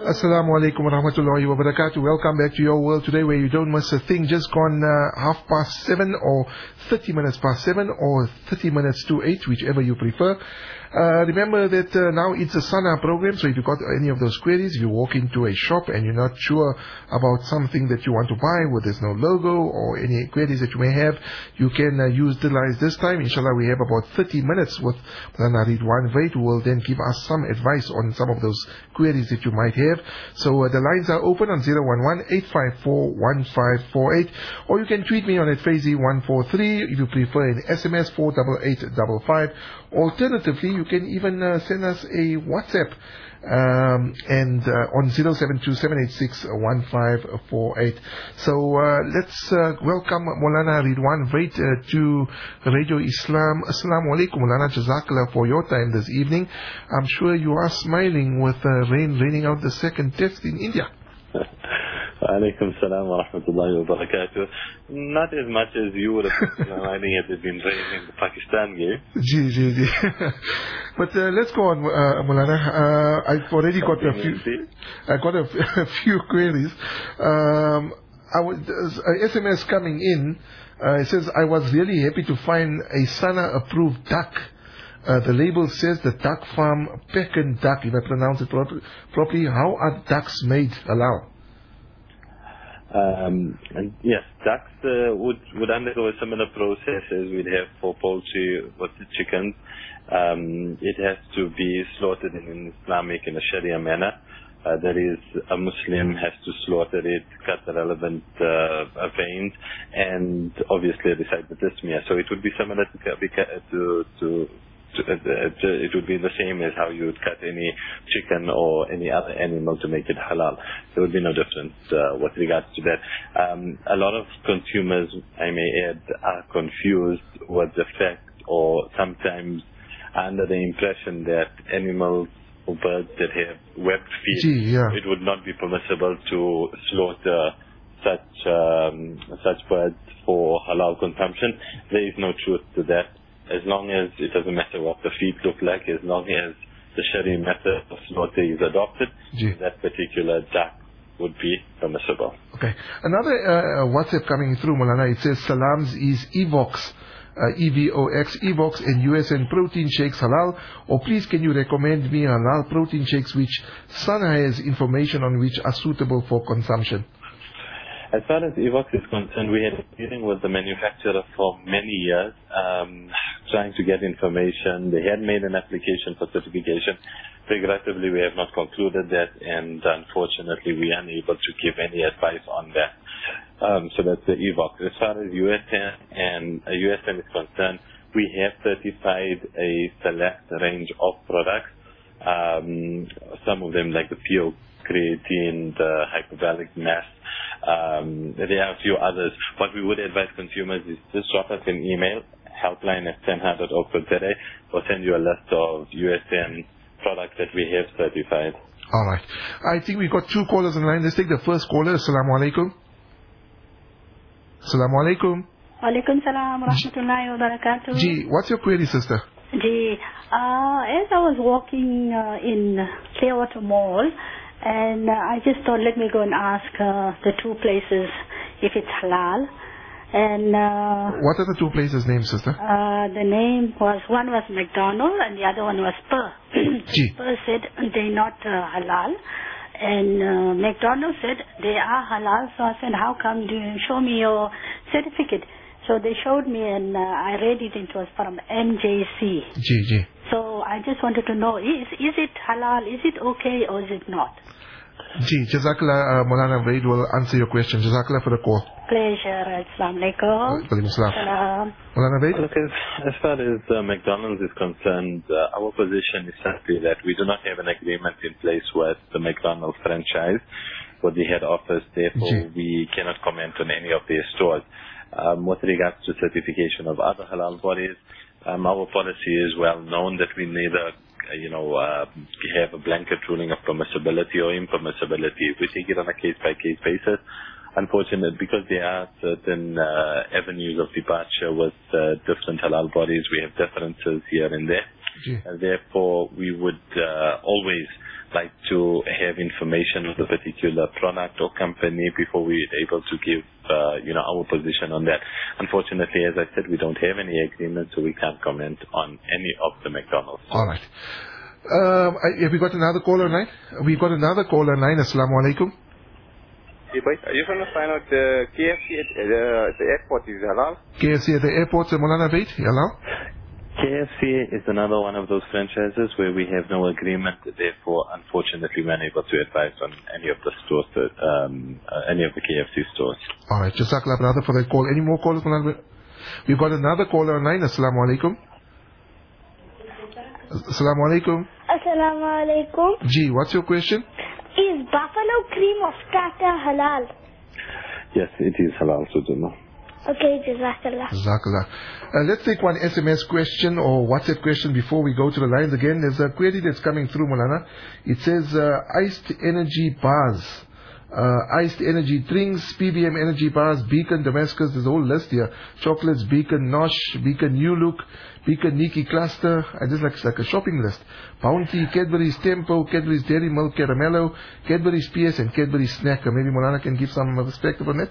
Assalamu alaikum wa rahmatullahi wa barakatuh. Welcome back to your world today, where you don't miss a thing. Just gone 7:30 or 30 minutes past 7 or 30 minutes to 8, whichever you prefer. Remember that now it's a Sana program, so if you've got any of those queries, if you walk into a shop and you're not sure about something that you want to buy, where there's no logo or any queries that you may have, you can utilize this time. Inshallah, we have about 30 minutes with Mulana Ridwan Vaid, who will then give us some advice on some of those queries that you might have. So the lines are open on 011-854-1548, or you can tweet me on at Faizi143 if you prefer, an SMS 48855. Alternatively, you can even send us a WhatsApp and on 0727861548. So let's welcome Maulana Ridwan Vaid to Radio Islam. Assalamu alaikum, Maulana. Jazakallah for your time this evening. I'm sure you are smiling with rain raining out the second test in India. Alaikum salam wa rahmatullahi wa barakatuh. Not as much as you would have. I think it has been raining in the Pakistan game. But let's go on, Maulana. I've already got a few queries. SMS coming in. It says, I was really happy to find a Sana approved duck. The label says the duck farm Pekin duck, if I pronounce it properly. How are ducks made halal? And yes, ducks would undergo a similar process as we'd have for poultry with the chickens. It has to be slaughtered in an Islamic, in a Sharia manner. That is, a Muslim has to slaughter it, cut the relevant veins, and obviously recite the tasmiyah. So it would be similar it would be the same as how you would cut any chicken or any other animal to make it halal. There would be no difference with regards to that. A lot of consumers, I may add, are confused with the fact, or sometimes under the impression, that animals or birds that have webbed feet, it would not be permissible to slaughter such birds for halal consumption. There is no truth to that. As long as it doesn't matter what the feet look like, as long as the Sharia method of slaughter is adopted, that particular duck would be permissible. Okay. Another WhatsApp coming through, Maulana, it says Salams is Evox, EVOX, Evox and USN protein shakes halal, or please can you recommend me halal protein shakes which Sana has information on which are suitable for consumption? As far as Evox is concerned, we have been dealing with the manufacturer for many years, trying to get information. They had made an application for certification. Regrettably, we have not concluded that, and unfortunately, we are unable to give any advice on that. So that's the Evox. As far as USN is concerned, we have certified a select range of products. Some of them, like the pure creatine, the hyperbaric mass. There are a few others. What we would advise consumers is just drop us an email, helpline@tenha.org.za. We'll send you a list of USN products that we have certified. Alright. I think we've got two callers on the line. Let's take the first caller. Assalamu alaikum. Assalamu alaikum. Alaikum salam wa rahmatullahi wa barakatuh. What's your query, sister? As I was walking in Clearwater Mall, and I just thought, let me go and ask the two places if it's halal. And what are the two places' names, sister? The name was, one was McDonald and the other one was Spur. Spur said they're not halal, and McDonald said they are halal. So I said, how come? Do you show me your certificate? So they showed me, and I read it. It was from MJC. So I just wanted to know, is it halal? Is it okay or is it not? Jazakallah, Maulana Vaid will answer your question. Jazakallah for the call. Pleasure. Assalamu alaikum. Maulana Vaid? Look, as far as McDonald's is concerned, our position is simply that we do not have an agreement in place with the McDonald's franchise, with the head office. Therefore, we cannot comment on any of their stores. With regards to certification of other halal bodies, our policy is well known that we neither have a blanket ruling of permissibility or impermissibility. We take it on a case-by-case basis. Unfortunately, because there are certain avenues of departure with different halal bodies, we have differences here and there. Therefore, we would always like to have information on the particular product or company before we're able to give our position on that. Unfortunately, as I said, we don't have any agreement, so we can't comment on any of the McDonald's. All right. Have we got another caller online? We've got another caller online. Assalamu alaikum. Hey, boy, are you going to find out the KFC at the airport is halal? KFC at the airport, Maulana Vaid, halal? KFC is another one of those franchises where we have no agreement. Therefore, unfortunately, we're unable to advise on any of the stores, any of the KFC stores. All right. Jazakallah, brother, for that call. Any more callers? We've got another caller online. Assalamu alaikum. Assalamu alaikum. Assalamu alaikum. Ji, what's your question? Is buffalo cream of starter halal? Yes, it is halal, Sujana. Okay, Jazakallah. Jazakallah. Let's take one SMS question or WhatsApp question before we go to the lines again. There's a query that's coming through, Maulana. It says iced energy bars, iced energy drinks, PBM energy bars, Beacon Damascus. There's a whole list here. Chocolates, Beacon Nosh, Beacon New Look, Beacon Nikki Cluster. I just like a shopping list. Bounty, Cadbury's Tempo, Cadbury's Dairy Milk Caramello, Cadbury's PS, and Cadbury's Snacker. Maybe Maulana can give some perspective on that.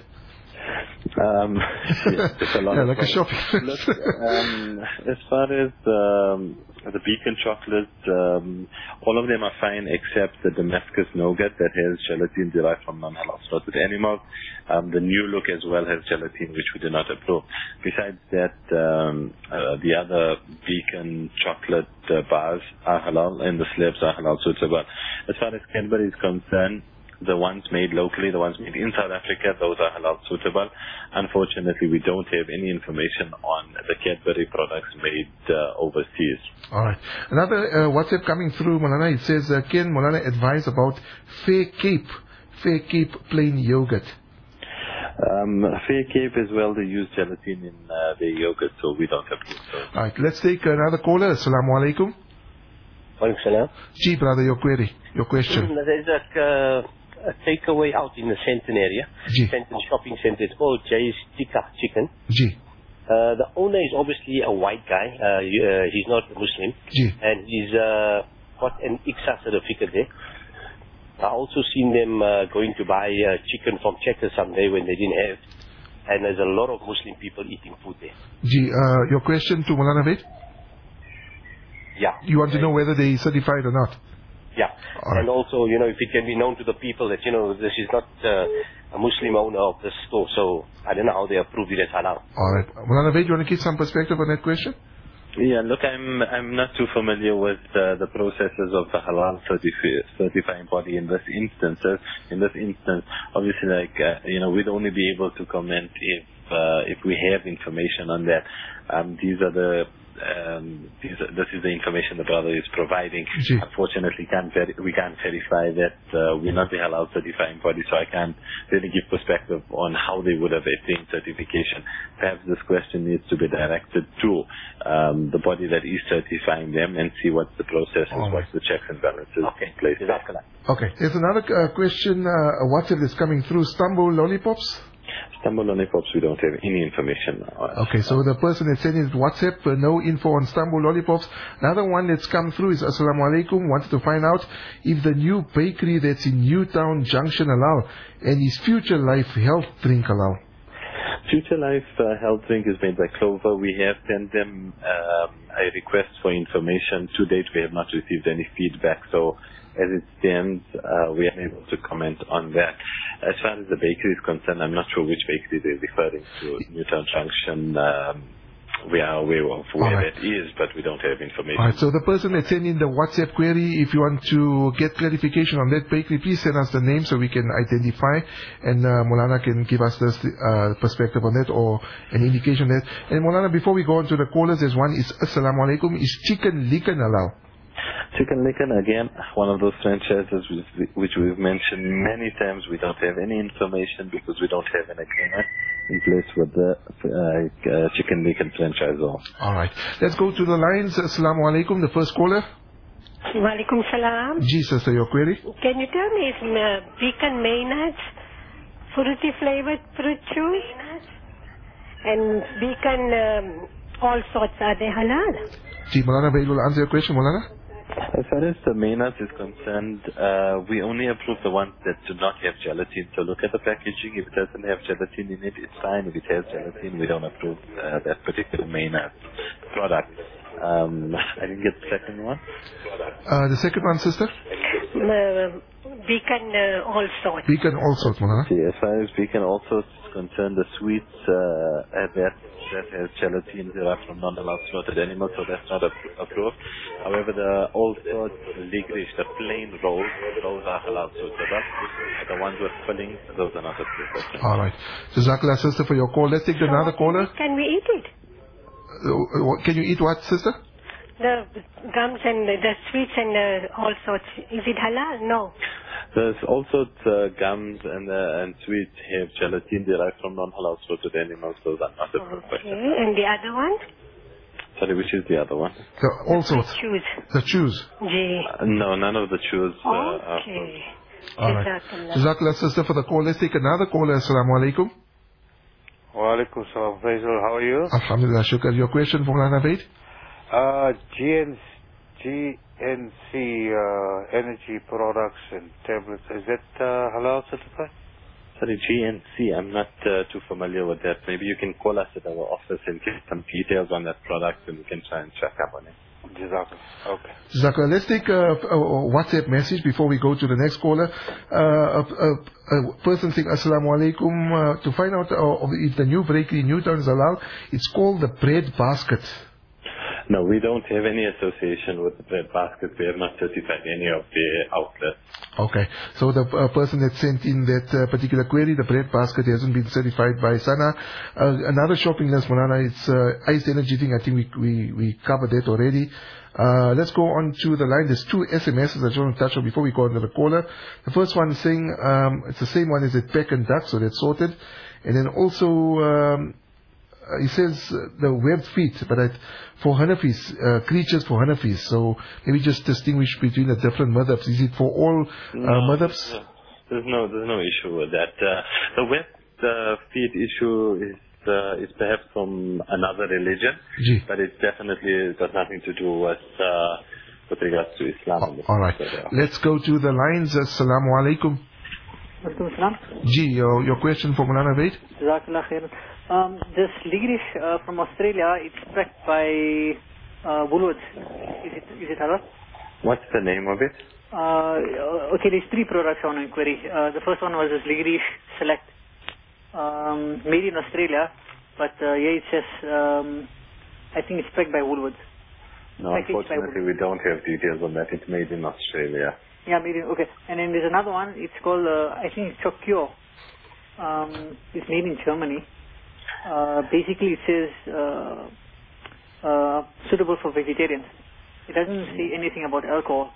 Yes, it's a lot like a shopping list. As far as the Beacon chocolates, all of them are fine except the Damascus Nougat that has gelatin derived from non-halal slaughtered animals. The New Look as well has gelatin, which we do not approve. Besides that, the other Beacon chocolate bars are halal and the slabs are halal suitable. As far as Cadbury is concerned, the ones made locally, the ones made in South Africa, those are halal suitable. Unfortunately, we don't have any information on the Cadbury products made overseas. All right. Another WhatsApp coming through, Maulana. It says, can Maulana advise about Fair Cape plain yogurt? Fair Cape as well, they use gelatin in their yogurt, so we don't have to. All right. Let's take another caller. Assalamu alaikum. Walaikum salam. Ji, brother, your query, your question. There's a takeaway out in the Centre area, Centre Shopping Centre. It's called Jay's Tikka Chicken. Ji. The owner is obviously a white guy. He's not Muslim. Ji. And he's got an ICSA certificate there. I also seen them going to buy chicken from Checkers someday when they didn't have. And there's a lot of Muslim people eating food there. Ji, your question to Maulana Vaid? Yeah. You want to know whether they certified or not? Yeah. And also, if it can be known to the people that, this is not a Muslim owner of the store, so I don't know how they approve it as halal. All right. Maulana Vaid, you want to give some perspective on that question? Yeah, look, I'm not too familiar with the processes of the halal certifying body in this instance. In this instance, obviously, we'd only be able to comment if we have information on that. This is the information the brother is providing. Unfortunately, we can't verify that we're not the halal certifying body, so I can't really give perspective on how they would have attained certification. Perhaps this question needs to be directed to the body that is certifying them and see what's the process is, what's the checks and balances in place. Okay. There's another question, WhatsApp is coming through. Istanbul lollipops? Istanbul lollipops, we don't have any information on. Okay, so the person that's sending WhatsApp, no info on Istanbul lollipops. Another one that's come through is Assalamu alaikum, wanted to find out if the new bakery that's in Newtown Junction halal and his Future Life health drink halal. Future Life health drink is made by Clover. We have sent them a request for information. To date, we have not received any feedback. So as it stands, we are unable to comment on that. As far as the bakery is concerned, I'm not sure which bakery they're referring to. Newtown Junction, we are aware of where that is, but we don't have information. All right, so the person that sent in the WhatsApp query, if you want to get clarification on that bakery, please send us the name so we can identify, and Maulana can give us this perspective on that or an indication on that. And Maulana, before we go on to the callers, there's one is Assalamu alaikum, is Chicken Licken halal? Chicken Licken, again, one of those franchises which we've mentioned many times. We don't have any information because we don't have an agreement in place with the Chicken Licken franchisor. All right. Let's go to the lines. Assalamu alaikum, the first caller. Walaikum salam. Ji, sister, your query? Can you tell me if Beacon Maynard's fruity flavored fruit juice and Beacon all sorts, are they halal? Ji, Maulana Vaid will answer your question, Maulana. As far as the main nuts is concerned, we only approve the ones that do not have gelatin. So look at the packaging. If it doesn't have gelatin in it, it's fine. If it has gelatin, we don't approve that particular main nut product. I didn't get the second one. The second one, sister? Beacon all sorts. Beacon all sorts, Maulana. See, as far as beacon all sorts is concerned, the sweets that has gelatin derived from non-halal slaughtered animals, so that's not approved. However, the all sorts ligrish, the plain rolls, those are halal. So the ones with filling, those are not approved. All right. Jazakallah, sister, for your call. Let's take another caller. Can we eat it? Can you eat what, sister? The gums and the sweets and all sorts. Is it halal? No. There's also gums and sweets have gelatin derived from non-halal slaughtered animals, so that's not approved. Okay. And the other one? Sorry, which is the other one? All sorts. Chews. The chews. No, none of the chews are Okay. approved. All right. Jazakallah, sister, for the call. Let's take another caller. Assalamu alaikum. Wa alaikum salam. Faisal, how are you? Alhamdulillah, shukr. Your question for Maulana Vaid? GNC energy products and tablets, is that halal certified? Sorry, GNC, I'm not too familiar with that. Maybe you can call us at our office and get some details on that product and we can try and check up on it. Jazakallah. Okay. Jazakallah. Let's take a WhatsApp message before we go to the next caller. A person saying, Assalamu alaikum, to find out if the new bakery in Newtown is halal. It's called the Bread Basket. No, we don't have any association with the Bread Basket. We have not certified any of the outlets. Okay. So the person that sent in that particular query, the Bread Basket, hasn't been certified by SANA. Another shopping list, Maulana, it's iced energy thing. I think we covered that already. Let's go on to the line. There's two SMSs I just want to touch on before we go on to the caller. The first one is saying, it's the same one as at Peck and Duck, so that's sorted. And then also, he says the webbed feet, but for Hanafis, creatures for Hanafis. So maybe just distinguish between the different madhabs. Is it for all madhabs? There's no issue with that. The webbed feet issue is perhaps from another religion, but it definitely got nothing to do with regards to Islam. All right. Let's go to the lines. Assalamu alaikum. Ji, your question for Maulana Vaid? Jazakallah khair. This ligrish from Australia, it's packed by Woolworths. Is it halal? What's the name of it? Okay, there's three products on inquiry. The first one was this ligrish Select, made in Australia, but here it says, I think it's packed by Woolworths. No, unfortunately we don't have details on that. It's made in Australia. Yeah, made in, okay. And then there's another one, it's called, I think it's Chocure. It's made in Germany. Basically it says suitable for vegetarians. It doesn't say anything about alcohol.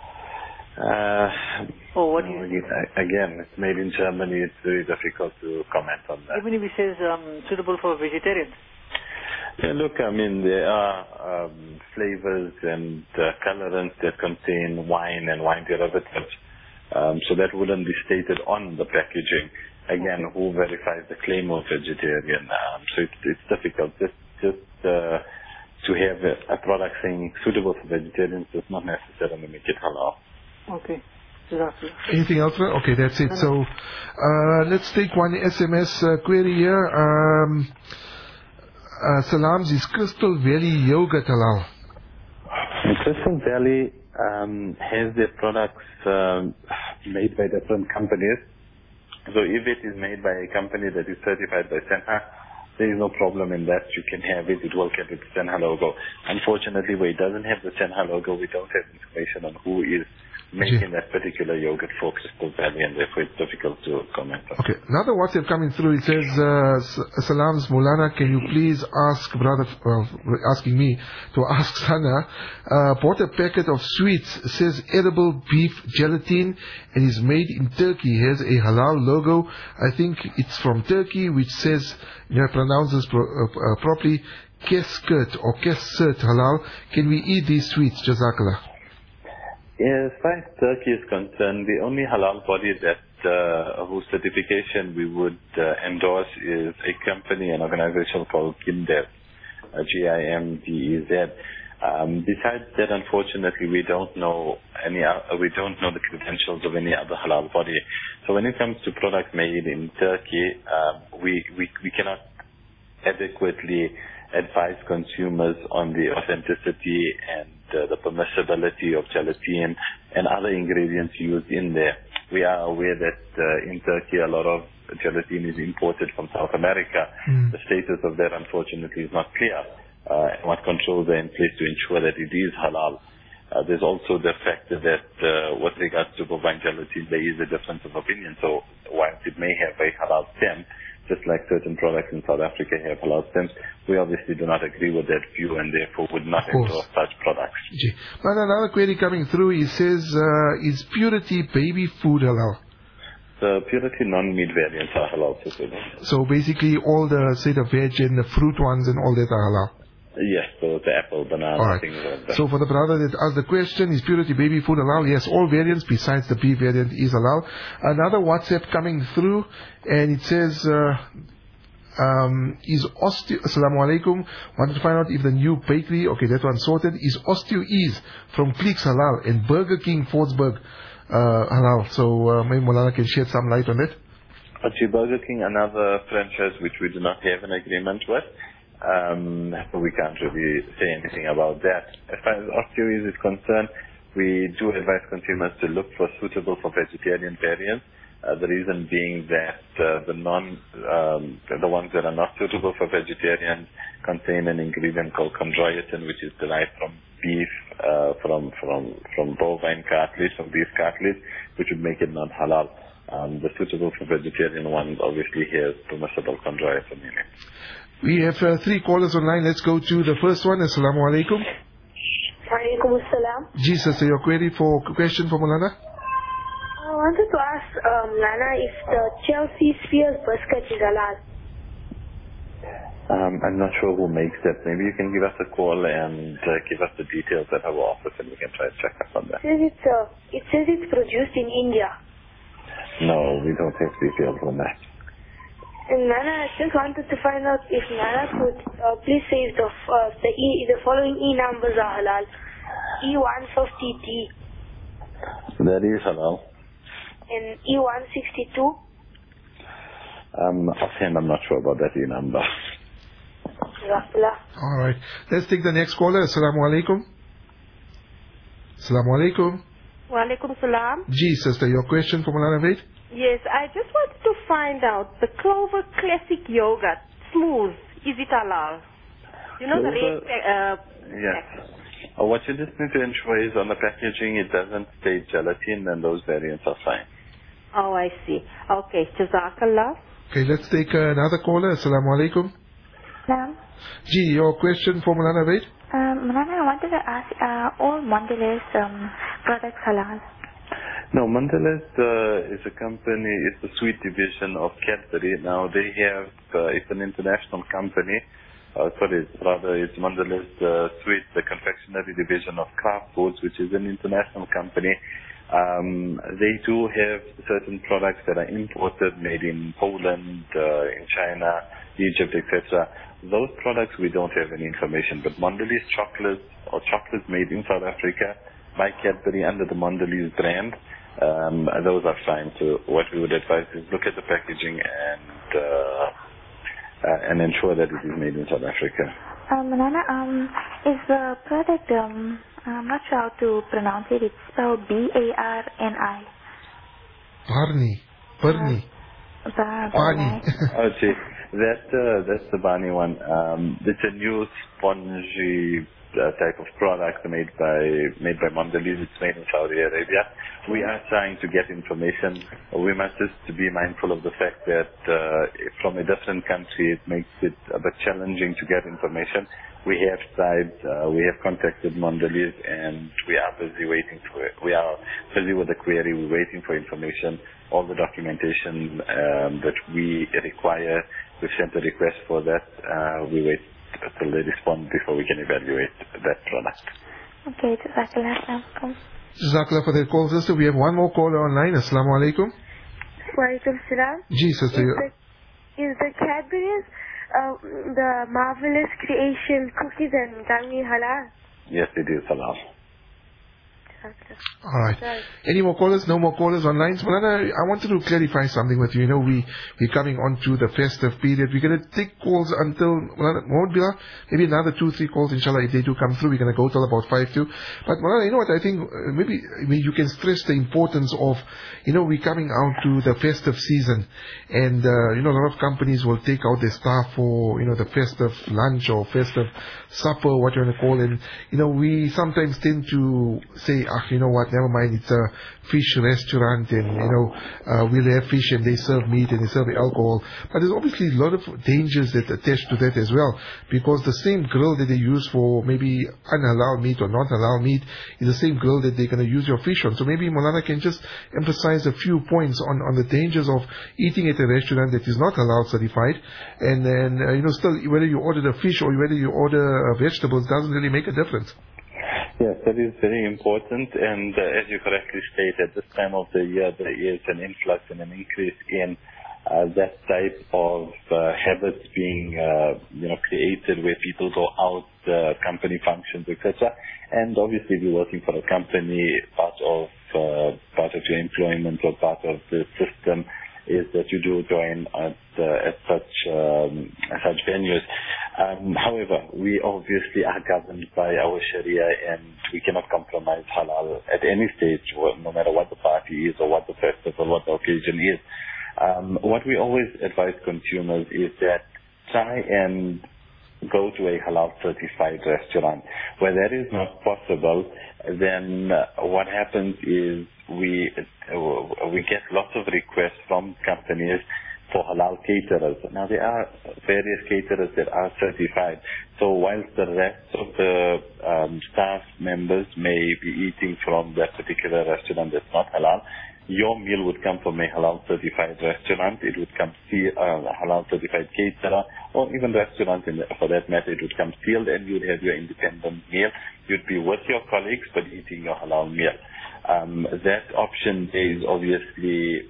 Again, it's made in Germany. It's very difficult to comment on that. Even if it says suitable for vegetarians. Yeah, look, I mean, there are flavors and colorants that contain wine and wine derivatives. So that wouldn't be stated on the packaging. Again, who verifies the claim of vegetarian? So it's difficult. Just to have a product saying suitable for vegetarians does not necessarily make it halal. Okay. Exactly. Anything else? Okay, that's it. So let's take one SMS query here. Salams, is Crystal Valley yogurt halal? Crystal Valley has their products made by different companies. So if it is made by a company that is certified by SANA, there is no problem in that. You can have it. It will get its SANA logo. Unfortunately, where it doesn't have the SANA logo, we don't have information on who is making that particular yogurt for Crystal Valley, and therefore it's difficult to comment on. Okay. Another WhatsApp coming through. It says, Salams Maulana, can you please ask asking me to ask Sana, bought a packet of sweets, says edible beef gelatin, and is made in Turkey, has a halal logo. I think it's from Turkey, which says, pronounces properly, Keskert or Keskert halal. Can we eat these sweets? Jazakallah. As far as Turkey is concerned, the only halal body that whose certification we would endorse is a company, an organization called Kimdev. GIMDEZ. Besides that, unfortunately, we don't know the credentials of any other halal body. So when it comes to products made in Turkey, we cannot adequately advise consumers on the authenticity and the permissibility of gelatin and other ingredients used in there. We are aware that in Turkey a lot of gelatin is imported from South America. The status of that, unfortunately, is not clear. And what controls are in place to ensure that it is halal. There's also the fact that with regards to bovine gelatin, there is a difference of opinion. So whilst it may have a halal stem, just like certain products in South Africa have halal stems, we obviously do not agree with that view and therefore would not endorse such products. Now another query coming through, he says, is Purity baby food halal? The Purity non-meat variants are halal. So basically all the, say, the veg and the fruit ones and all that are halal? Yes, so the apple, banana, all right. Things like that. So for the brother that asked the question, is Purity baby food halal? Yes, all variants besides the beef variant is halal. Another WhatsApp coming through, and it says, Assalamu alaikum, wanted to find out if the new bakery, okay, that one sorted, is Osteo Ease from Clicks halal and Burger King Fortsburg halal. So maybe Maulana can shed some light on that. Actually, Burger King, another franchise which we do not have an agreement with. We can't really say anything about that. As far as Osteo Ease is concerned, we do advise consumers to look for suitable for vegetarian variants. The reason being that the ones that are not suitable for vegetarians contain an ingredient called chondroitin, which is derived from beef, from bovine cartilage, from beef cartilage, which would make it not halal. The suitable for vegetarian ones obviously has permissible chondroitin in it. We have 3 callers online. Let's go to the first one. Assalamu alaikum. Alaikum assalam. Jesus, your question for Maulana? I wanted to ask Nana if the Chelsea Spheres biscuit is halal. I'm not sure who makes that. Maybe you can give us a call and give us the details at our office and we can try to check up on that. It says it's produced in India. No, we don't have details on that. And Nana, I just wanted to find out if Nana could please say if the following E numbers are halal. E150T. That is halal. And E162. Offhand, I'm not sure about that E number. All right. Let's take the next caller. Assalamu alaikum. Assalamu alaikum. Wa alaikum salam. Ji, sister, your question for Maulana Vaid? Yes, I just wanted to find out the Clover Classic Yogurt, smooth, is it halal? You know Clover, the red... yes. What you just need to ensure is on the packaging it doesn't state gelatin, and those variants are fine. Oh, I see. Okay, Jazakallah. Okay, let's take another caller. Assalamu alaikum. Salam. Ji, your question for Maulana Vaid? Maulana, I wanted to ask, all Mondelez products halal? No, Mondelez is a company, it's the sweet division of Cadbury. Now they have, it's an international company. It's Mondelez Sweet, the confectionery division of Kraft Foods, which is an international company. They do have certain products that are imported, made in Poland, in China, Egypt, etc. Those products we don't have any information, but Mondelez chocolates or chocolates made in South Africa by Cadbury under the Mondelez brand, those are fine. So what we would advise is look at the packaging and ensure that it is made in South Africa. Manana, is the product, I'm not sure how to pronounce it, it's spelled B-A-R-N-I. Barney. Barney. Oh, gee. That's the Barney one. It's a new spongy type of product made by Mondelez. It's made in Saudi Arabia. We are trying to get information. We must just be mindful of the fact that from a different country it makes it a bit challenging to get information. We have tried, we have contacted Mondelez and we are busy waiting for it. We are busy with the query. We're waiting for information. All the documentation that we require, we've sent a request for that. We wait until they respond before we can evaluate that product. Okay, Jazakallah. Jazakallah for that call, sister. We have one more caller online. Assalamu alaikum. Wa alaikum salam. Ji, sister. Is the Cadbury's the Marvelous Creation cookies and gummy halal? Yes, it is halal. All right. Any more callers? No more callers online. Maulana, I wanted to clarify something with you. You know, we're coming on to the festive period. We're going to take calls until, Maulana, maybe another 2-3 calls, inshallah, if they do come through. We're going to go till about 5 too. But Maulana, you know what, I think maybe you can stress the importance of, you know, we're coming out to the festive season. And, you know, a lot of companies will take out their staff for, you know, the festive lunch or festive supper, what you want to call it. You know, we sometimes tend to say, you know what, never mind, it's a fish restaurant and, you know, we'll have fish and they serve meat and they serve alcohol. But there's obviously a lot of dangers that attach to that as well, because the same grill that they use for maybe unhalal meat or not halal meat is the same grill that they're going to use your fish on. So maybe Maulana can just emphasize a few points on the dangers of eating at a restaurant that is not halal certified, and then, you know, still, whether you order the fish or whether you order vegetables doesn't really make a difference. Yes, that is very important, and as you correctly stated, this time of the year there is an influx and an increase in that type of habits being created, where people go out, company functions, etc. And obviously, we're working for a company. Part of your employment or part of the system is that you do join at such venues. However, we obviously are governed by our Sharia, and we cannot compromise halal at any stage, no matter what the party is or what the festival, what the occasion is. What we always advise consumers is that try and go to a halal certified restaurant. Where that is not possible, then what happens is we get lots of requests from companies for halal caterers. Now, there are various caterers that are certified. So whilst the rest of the staff members may be eating from that particular restaurant that's not halal, your meal would come from a halal certified restaurant. It would come halal certified caterer, or even restaurant, for that matter, it would come sealed, and you'd have your independent meal. You'd be with your colleagues, but eating your halal meal. That option is obviously,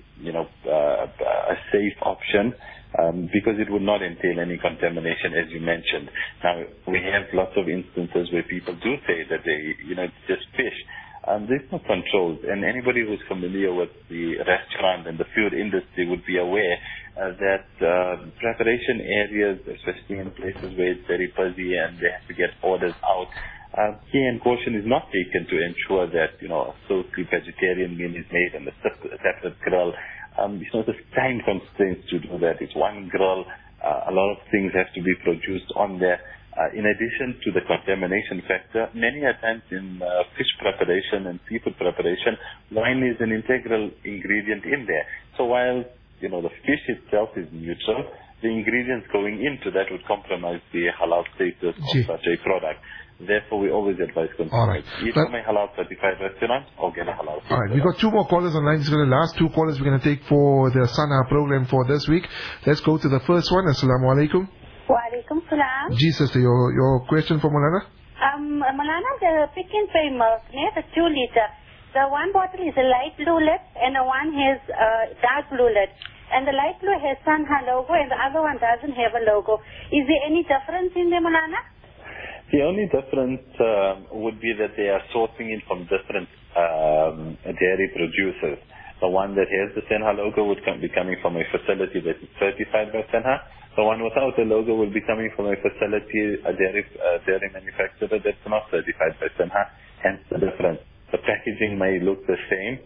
a safe option, because it would not entail any contamination, as you mentioned. Now, we have lots of instances where people do say that it's just fish. There's no controls, and anybody who's familiar with the restaurant and the food industry would be aware that preparation areas, especially in places where it's very busy and they have to get orders out, care and caution is not taken to ensure that, a solely vegetarian meal is made in a separate grill. There's time constraints to do that. It's one grill. A lot of things have to be produced on there. In addition to the contamination factor, many times in fish preparation and seafood preparation, wine is an integral ingredient in there. So while, the fish itself is neutral, the ingredients going into that would compromise the halal status of such a product. Therefore, we always advise consumers, eat from a halal certified restaurant or get a halal certified. All right, we've got 2 more callers online. These are the last 2 callers we're going to take for the Sana program for this week. Let's go to the first one. Assalamu alaikum. Wa alaikum salam. Ji, sister, your question for Maulana? Maulana, the Pick n Pay milk, the 2 liter. The one bottle is a light blue lid and the one has dark blue lid. And the light blue has Sanha logo and the other one doesn't have a logo. Is there any difference in them, Maulana? The only difference would be that they are sourcing it from different dairy producers. The one that has the Senha logo would be coming from a facility that is certified by Senha. The one without the logo will be coming from a facility, a dairy manufacturer that's not certified by Senha, hence the difference. The packaging may look the same,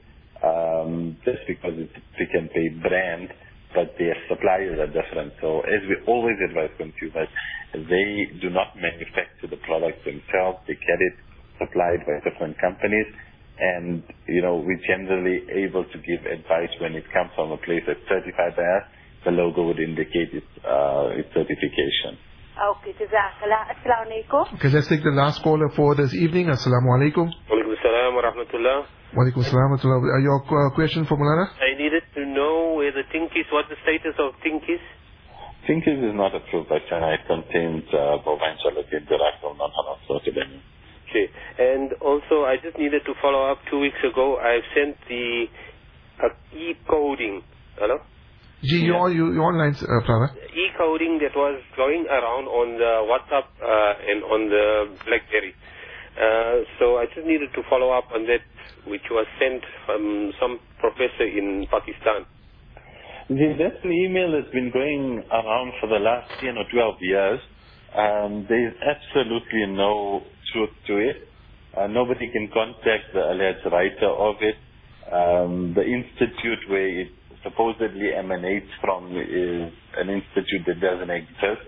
just because it's Pick n Pay brand, but their suppliers are different. So as we always advise consumers, they do not manufacture the product themselves. They get it supplied by different companies. And, we're generally able to give advice when it comes from a place that's certified by us. The logo would indicate its certification. Okay, Jazakallah. Assalamu alaikum. Okay, let's take the last caller for this evening. Assalamu alaikum. Wa alaikum salam wa rahmatullah. Wa alaikum salam wa rahmatullah. Your question for Maulana? I needed to know where the Tinkies, what the status of Tinkies? Tinkies is not approved by China. It contains bovine gelatin, derived from non-halal sources. Okay. And also, I just needed to follow up. 2 weeks ago, I've sent the e-coding. Hello? Your online, brother. E-coding that was going around on the WhatsApp and on the BlackBerry. So I just needed to follow up on that, which was sent from some professor in Pakistan. That email has been going around for the last 10 or 12 years. There is absolutely no truth to it. Nobody can contact the alleged writer of it. The institute where it supposedly emanates from is an institute that doesn't exist.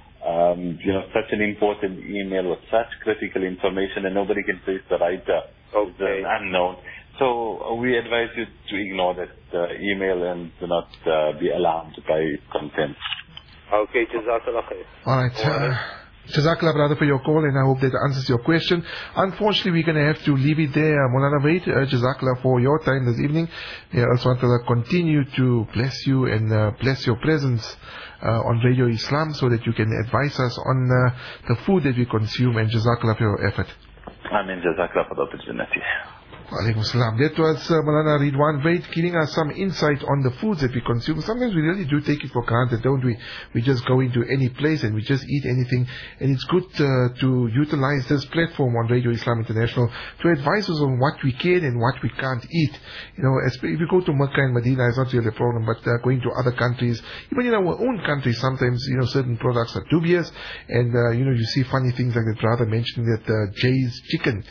Such an important email with such critical information, and nobody can trace the writer. It's an unknown. So we advise you to ignore that email and do not be alarmed by its content. Okay, Jazakallah khair. All right. Jazakallah, brother, for your call, and I hope that answers your question. Unfortunately, we're going to have to leave it there. Maulana Vaid, Jazakallah for your time this evening. May Allah subhanahu wa ta'ala continue to bless you and bless your presence on Radio Islam so that you can advise us on the food that we consume, and Jazakallah for your effort. Amin. Jazakallah for the opportunity. Alaikum salam. That was Maulana Ridwan Vaid giving us some insight on the foods that we consume. Sometimes we really do take it for granted, don't we? We just go into any place and we just eat anything. And it's good to utilize this platform on Radio Islam International to advise us on what we can and what we can't eat. If you go to Mecca and Medina, it's not really a problem, but going to other countries, even in our own country, sometimes, certain products are dubious. And, you see funny things like the brother mentioning that Jay's chicken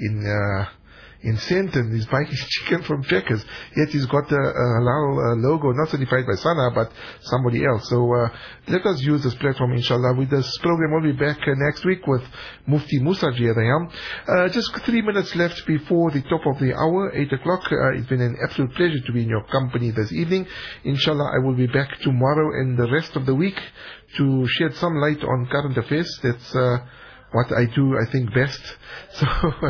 in Senton is buying his chicken from Checkers, yet he's got a halal logo, not certified by Sana, but somebody else. So let us use this platform, inshallah. With this program, we'll be back next week with Mufti Musa Jiyadayam. Just 3 minutes left before the top of the hour, 8 o'clock. It's been an absolute pleasure to be in your company this evening. Inshallah, I will be back tomorrow and the rest of the week to shed some light on current affairs. That's what I do, I think, best. So,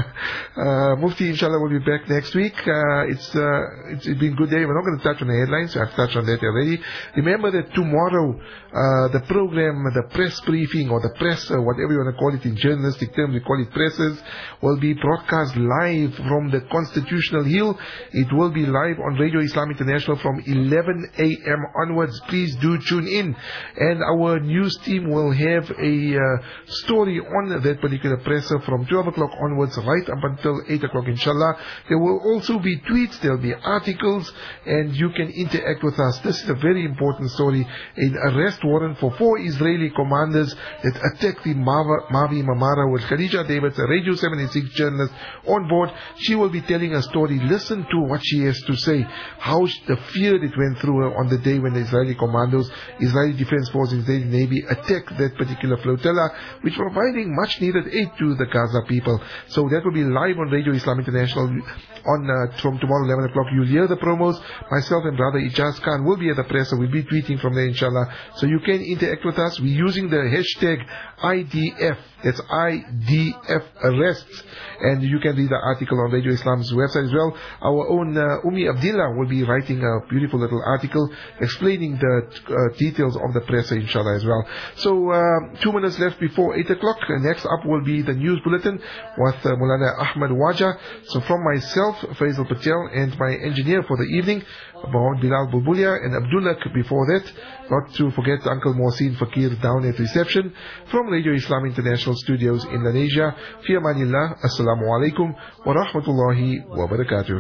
Mufti, inshallah, will be back next week. It's been a good day. We're not going to touch on the headlines. I've touched on that already. Remember that tomorrow, the program, the press briefing, or the press, whatever you want to call it in journalistic terms, we call it presses, will be broadcast live from the Constitutional Hill. It will be live on Radio Islam International from 11 a.m. onwards. Please do tune in. And our news team will have a story on that particular presser from 12 o'clock onwards, right up until 8 o'clock, inshallah. There will also be tweets, there will be articles, and you can interact with us. This is a very important story. An arrest warrant for 4 Israeli commanders that attacked the Mavi Mamara with Khadija Davids, a Radio 76 journalist on board. She will be telling a story. Listen to what she has to say, how the fear that went through her on the day when the Israeli commandos, Israeli Defense Force, Israeli Navy attacked that particular flotilla, which providing much needed aid to the Gaza people. So that will be live on Radio Islam International from tomorrow 11 o'clock. You'll hear the promos. Myself and brother Ijaz Khan will be at the press, so we'll be tweeting from there, inshallah. So you can interact with us. We're using the hashtag IDF. That's IDF arrests. And you can read the article on Radio Islam's website as well. Our own Umi Abdillah will be writing a beautiful little article explaining the details of the press, inshallah, as well. So 2 minutes left before 8 o'clock. Next up will be the news bulletin with Maulana Ahmad Waja. So from myself, Faisal Patel, and my engineer for the evening, Mohammed Bilal Bulbulia, and Abdullah before that. Not to forget Uncle Mohsin Fakir down at reception from Radio Islam International Studios, Indonesia. Fi amanillah. Assalamu alaikum wa rahmatullahi wa barakatuh.